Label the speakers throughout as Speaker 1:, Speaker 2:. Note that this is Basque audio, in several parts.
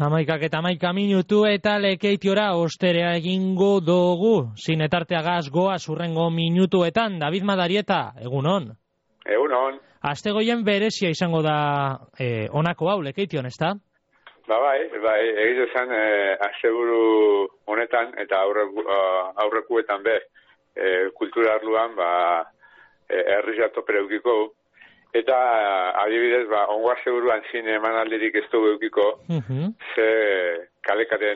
Speaker 1: 11:11 eta Lekeitiora osterea egingo dugu. Zinetarteagaz goaz hurrengo minutuetan. David Madarieta, egunon.
Speaker 2: Egunon.
Speaker 1: Astegoien berezia izango da honako hau Lekeition, ezta?
Speaker 2: Bai, egiz esan asteburu honetan eta aurrekuetan be kultura arloan herri topera eukiko. Eta adibidez, ongo asteburuan zine emanaldirik ez dugu eukiko, ze kalekaren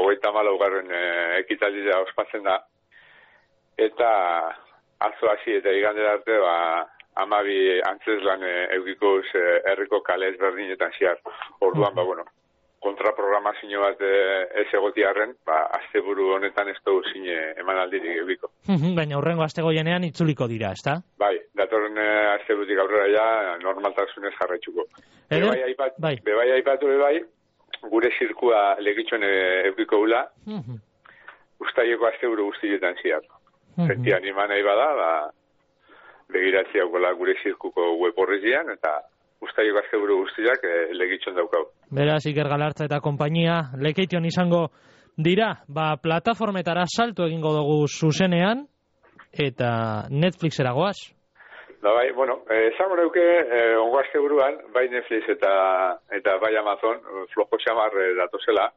Speaker 2: 34. Ekitaldira ospatzen da. Eta atzo hasi eta igandera arte 12 antzeslan eukiko herriko kale ezberdinetan ziar. Orduan, kontraprogramazio bat ez egotiarren, asteburu honetan ez dugu zine emanaldirik eukiko.
Speaker 1: Baina hurrengo astegoienean itzuliko dira, ezta?
Speaker 2: Bai, datorren asteburutik aurrera ja normaltasunez jarraitzuko. Bebai aipatu gure zirkua Lekeition eukiko gula, ustaileko asteburu guztietan ziar. Zenti anima nahi bada, begiratzi haukola gure zirkuko web horrezian, eta ustaileko asteburu guztiak Lekeition daukau.
Speaker 1: Beraz, Iker Galartza eta konpainia Lekeition izango dira, plataformetara salto egingo dugu zuzenean, eta Netflixera goaz?
Speaker 2: Bai, esango neuke, ongo asteburuan, bai Netflix eta bai Amazon, flojo xamar datozela.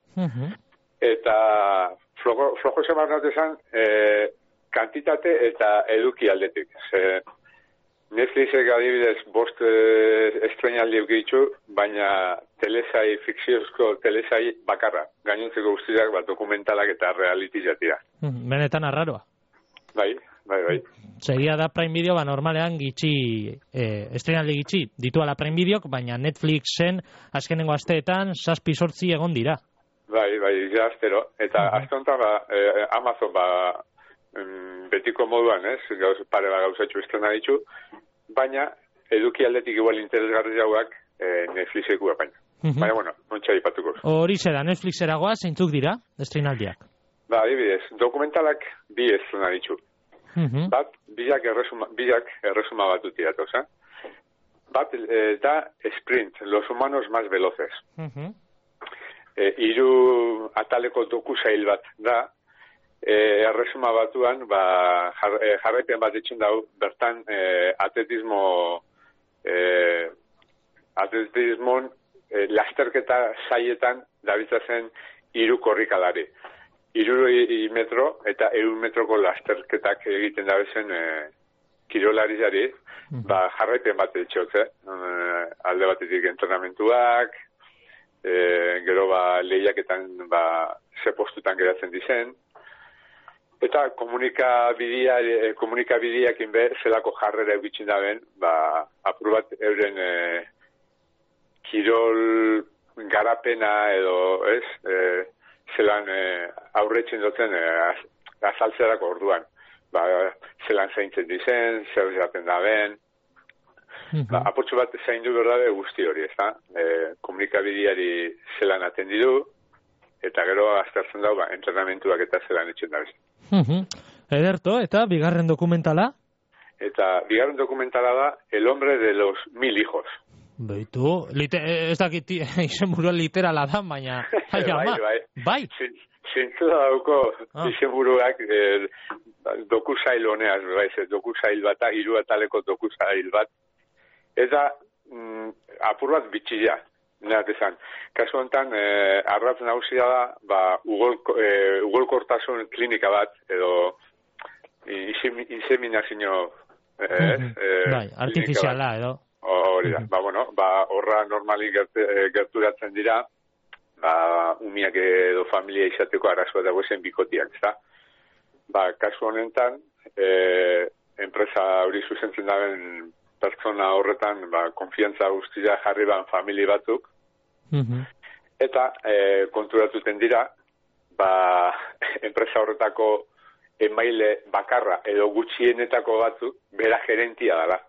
Speaker 2: Eta flojo xamar datezan, kantitate eta eduki aldetik. Netflixek adibidez 5 estreinaldi eukitzu, baina fikziozko telesai bakarra. Gainontzeko guztiak dokumentalak eta reality jatira.
Speaker 1: Benetan arraroa.
Speaker 2: Bai.
Speaker 1: Segia da Prime Video, normalean estreinaldi gitxi dituala Prime Videok, baina Netflixen azkenengo asteetan 7-8 egon dira.
Speaker 2: Bai, ja astero. Eta aste honetan Amazon betiko moduan, pare gauzatxu estrena ditu, baina eduki aldetik igual interesgarri jauak Netflixeku baina. Baina, nontxa ipatuko.
Speaker 1: Hori zera, Netflixera goa, zeintzuk dira, estreinaldiak?
Speaker 2: Adibidez, dokumentalak 2 estrena ditu. Bat, biak erresuma batut iratoza. Bat, da Sprint, los humanos más veloces. 3 ataleko dokusail bat da, erresuma batuan, jarraipen bat etxen dau, bertan atletismon lasterketa saietan dabitzazen 3 korrikalari. 3 metro eta 1 metroko lasterketak egiten dabezen kirolarizari, jarraipen bat etxotze. Alde batetik entrenamentuak, gero lehiaketan ze postutan geratzen dizen, eta komunikabideak inbe zelako jarrera egitzen daben, apur bat euren kirol garapena edo zelan aurretzen duten azaltzerako orduan. Zelan zaintzen dizen, zer jaten daben. Apurtxo bat zaindu berdabe guzti hori, ezta? Komunikabideari zelan atendidu, eta gero aztertzen dago entrenamentuak eta zelan etxen dabezen.
Speaker 1: Ederto, eta bigarren dokumentala?
Speaker 2: Eta bigarren dokumentala da El hombre de los 1000 hijos.
Speaker 1: Beitu, ez dakit izenburua literala da, baina... Bai.
Speaker 2: Zintzu dauko izenburuak dokusail honeaz, dokusail bat, 3 ataleko dokusail bat. Eta apur bat bitxila, nehat esan. Kasu honetan, arratz nagusia da, ugolkortasun klinika bat, edo inseminazio...
Speaker 1: artifiziala, edo.
Speaker 2: Hori da, horra normali gerturatzen dira, umiak edo familia izateko arazoa dago zen bikotiak, ezta? Kasu honetan, enpresa hori zuzentzen daben pertsona horretan, konfiantza guztia jarri familia batzuk, eta konturatuten dira, enpresa horretako emaile bakarra edo gutxienetako batzuk, bera gerentia dela.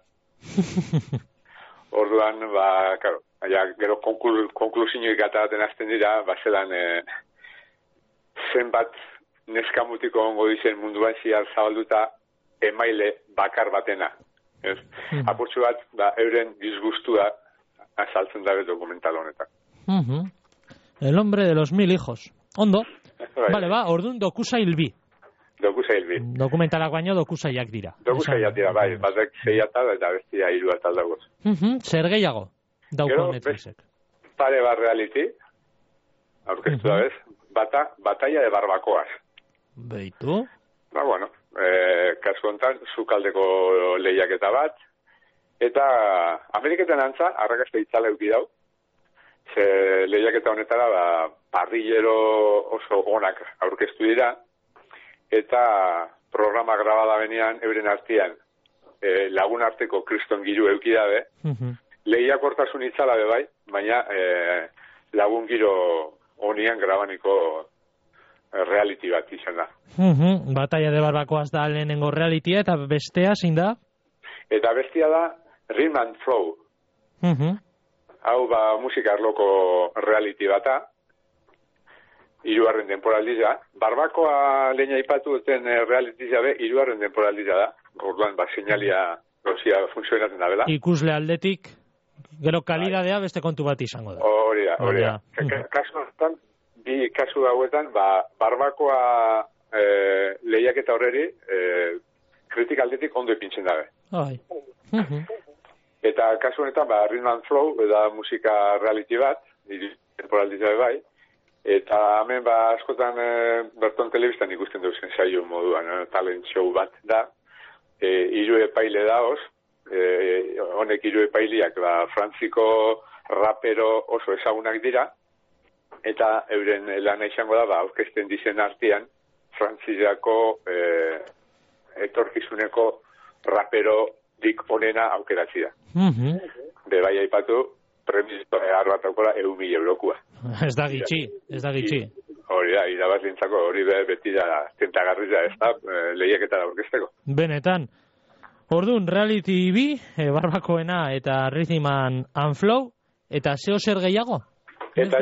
Speaker 2: Orduan, gero konklusioik ataten azten dira, zelan zenbat neskamutiko ongo dizen munduan ziar zabalduta emaile bakar batena. Apurtxo bat, euren disgustua azaltzen dabe dokumental honetan.
Speaker 1: El hombre de los 1000 hijos. Ondo. Vale, ordun dokusail bi.
Speaker 2: Dokusail bi.
Speaker 1: Dokumentalak baino dokusailak dira.
Speaker 2: Dokusailak dira, bai. Batek 6 atal eta bestia 3 atal dagoz.
Speaker 1: Zer gehiago dauko Netflixek?
Speaker 2: Pare bat reality, aurkeztu da bez, batalla de barbacoas.
Speaker 1: Beitu?
Speaker 2: Bueno, kasu hontan, sukaldeko lehiaketa bat, eta Ameriketan antza, arrakasta itzala euki dau, ze lehiaketa honetara, parrillero oso onak aurkeztu dira, eta programa grabada benean, euren artean, lagun arteko kriston giru euki dabe, lehiakortasun itzala be bai, baina lagun giro honian grabaniko reality bat izan da.
Speaker 1: Batalla de barbacoas da lehenengo realitya, eta bestea zein da?
Speaker 2: Eta bestia da Rhythm and Flow. Hau musika arloko reality bata, 3. denporaldia. Barbakoa lehen aipatu duten realitya be 3. denporaldia da. Orduan, seinalia gozia funtzionatzen da bela.
Speaker 1: Ikusle aldetik, gero kalidadea beste kontu bat izango da.
Speaker 2: Hori da. Kasu honetan, bi kasu hauetan, barbakoa lehiaketa horreri, kritika aldetik ondo ipintzen dabe. Eta kasu honetan, Rhythm and Flow, da musika reality bat, temporaldia bai, eta hemen askotan berton telebistan ikusten duzen saio moduan, talent show bat da, 3 epaile daoz, honek 3 epaileak frantziko rapero oso ezagunak dira, eta euren lana izango da, aurkezten dizen artean, frantziako etorkizuneko rapero dik onena aukeratzi da. Bai aipatu, premio bat aukora 1.000 eurokua.
Speaker 1: Ez da gitxi.
Speaker 2: Hori da, irabazlintzako hori beti da tentagarri da, ez da, lehiaketa aurkezteko.
Speaker 1: Benetan. Orduan, reality bi, barbakoena eta Rhythm and Flow, eta zeo zer gehiago?
Speaker 2: Eta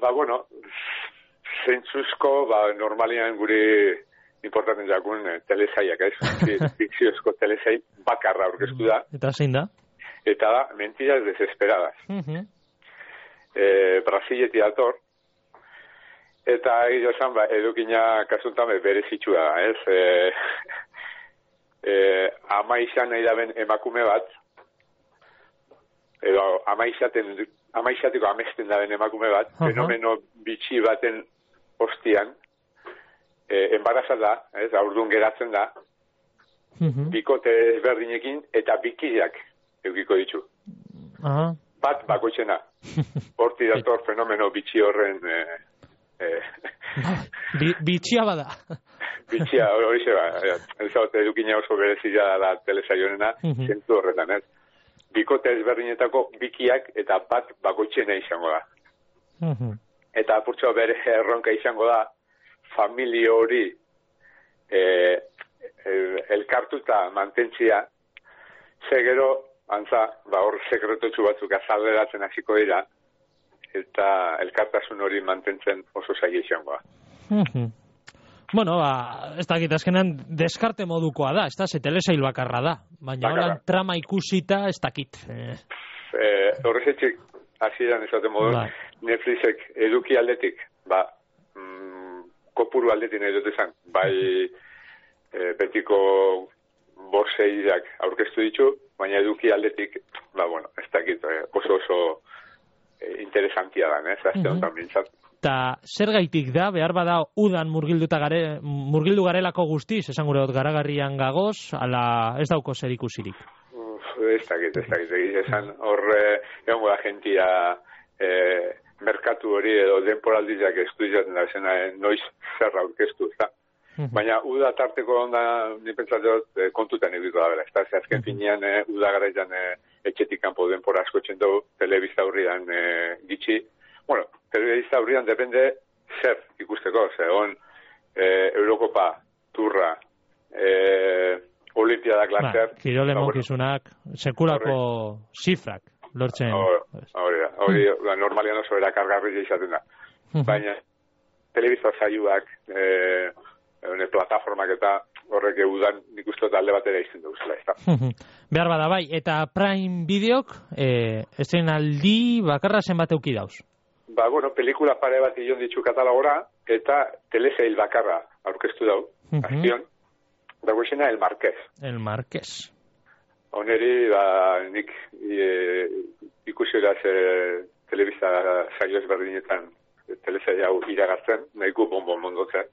Speaker 2: zentzuzko, normalian guri importanten jakun telesaiak, fikziozko telesai bakarra aurkeztu da.
Speaker 1: Eta zein da?
Speaker 2: Eta da, mentiras desesperadas. Brasileti dator, eta esan edukina kasuntan berezitxua da, ez? Amaixan nahi daben emakume bat, edo amaixatiko amesten daben emakume bat, fenomeno bitxi baten ostian, enbarazat da, ez, aurdun geratzen da, bikote ezberdinekin, eta bikiak eukiko ditu. Bat bakoitzena. Horti dator fenomeno bitxi horren...
Speaker 1: Bitxia bada.
Speaker 2: Bitxia, hori zeba. Ez hau, edukina oso berezia da telesaionena, zentu horretan, ez? Bikote ezberdinetako bikiak eta bat bakoitzena izango da. Eta apurtxo bere erronka izango da, familia hori elkartuta mantentzia, zegero, antza, hor sekretotxu batzuk azalderatzen hasiko dira, eta elkartasun hori mantentzen oso zaila izango da.
Speaker 1: Bueno, ez dakit, azkenean deskarte modukoa da, ez da, ze telesail bakarra da, baina holan trama ikusita ez dakit.
Speaker 2: Horrezetxik, hasieran esaten modu, Netflixek eduki aldetik, kopuru aldetik nahi dut esan, bai betiko boseiak aurkeztu ditu, baina eduki aldetik, ez dakit, oso interesantia da, ez? Azte honetan bintzat.
Speaker 1: Eta zer gaitik da, behar bada udan murgildu garelako guztiz, esan gure garagarrian gagoz, ala ez dauko zer ikusirik?
Speaker 2: Ez dakit, esan horre, egongo da gentia merkatu hori edo denporaldiak estudiatzen da, zena noiz zerra aurkeztu, ez da? Baina uda tarteko onda, ni pentsatzen kontutan egiko da bera, ez da, azken finean uda garaian etxetik kanpo denpora asko txendo, telebista hurrian gitxi. Bueno, telebista hurrian depende zer ikusteko, zegoen Eurokopa, Turra, Olimpiadak lazer.
Speaker 1: Kirole monkizunak, sekulako zifrak, lortzen.
Speaker 2: Hori, normalian oso erakargarria izaten da. Baina, telebista zaiuak, plataformak eta horrek udan nik uste alde batera izten duzela, ez da.
Speaker 1: Behar bada bai, eta Prime Videok estrenaldi bakarra zenbat euki dauz?
Speaker 2: bueno, pelikula pare bat ion ditu katalogora, eta telesail bakarra aurkeztu dau, azpion, dago esena El Marqués.
Speaker 1: El Marqués.
Speaker 2: Oneri, nik ikusi eraz telebista saio ezberdinetan telesail hau iragartzen, nahiko bonbon mondotzen.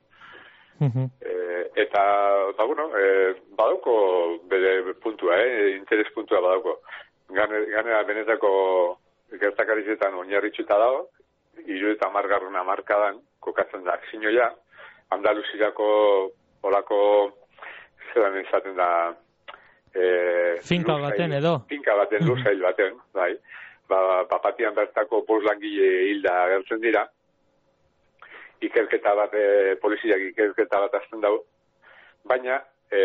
Speaker 2: Eta, bueno, badauko bere puntua, interes puntua badauko. Ganera benetako gertakarizetan oinarritxuta dago, 70. hamarkadan kokatzen da akzinoia, Andaluzirako olako zelan izaten da
Speaker 1: finka baten edo?
Speaker 2: Finka baten, lursail baten, bai. Bapatian bertako bost langile hilda agertzen dira, ikerketa bat, poliziak ikerketa bat azten dago, baina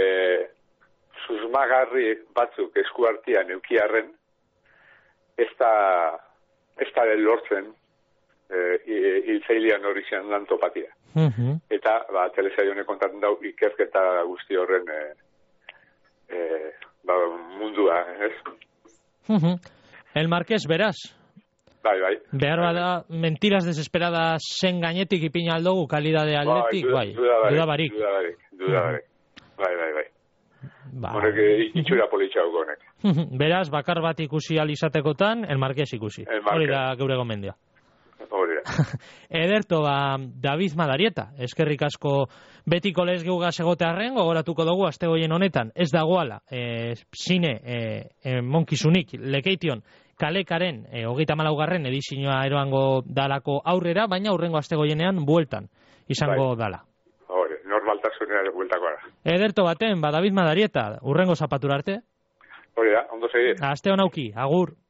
Speaker 2: susmagarri batzuk eskuartian eukiarren, ez da lortzen hiltzailean hori zian lan topatia. Eta, telesailone kontatzen dau, ikerketa guzti horren mundua, ez?
Speaker 1: El Marqués, beraz?
Speaker 2: Bai.
Speaker 1: Behar bada, mentiras desesperadas zen gainetik ipina aldogu, kalidade aldetik, bai. Dudabarik. Bai. Horrek itxura politxauko honek. Beraz, bakar bat ikusi alizatekotan, El Marqués ikusi. Hori da geure gomendia.
Speaker 2: Hori da.
Speaker 1: Ederto, David Madarieta, eskerrik asko betiko lezgeugaz egotearren, gogoratuko dugu astegoien honetan, ez dagoala, zine monkizunik, lekeition, kalekaren, 34. edizioa eroango dalako aurrera, baina aurrengo astegoienean bueltan izango dala.
Speaker 2: Hori, normaltasunera bueltako ara.
Speaker 1: Ederto baten, David Madarieta, urrengo zapatura arte.
Speaker 2: Hori da, ondo segi.
Speaker 1: Aste honauki, agur.